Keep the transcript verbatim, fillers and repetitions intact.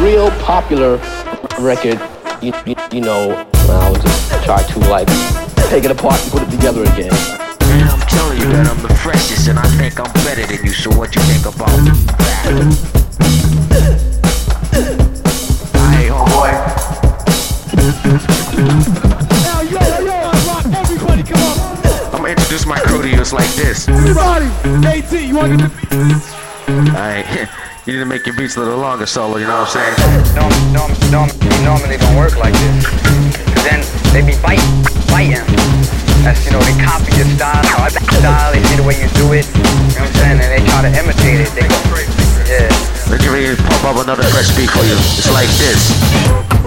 real popular record, you, you, you know, I would just try to like take it apart and put it together again. Man, I'm telling you that I'm the freshest and I think I'm better than you, so what you think about that? Hey, homeboy. Now, yo, yo, rock, everybody come up. I'm gonna introduce my crew to you, it's like this. Everybody, AT, you wanna get the beat to this? Alright, you need to make your beats a little longer, Solo, you know what I'm saying? No, no, no, normally don't work like this. Cause then they be fight, fighting. That's, you know, they copy your style, or other style, they see the way you do it. You know what I'm saying? And they try to imitate it. They go, yeah. Let's get ready to pump up another fresh beat for you. It's like this.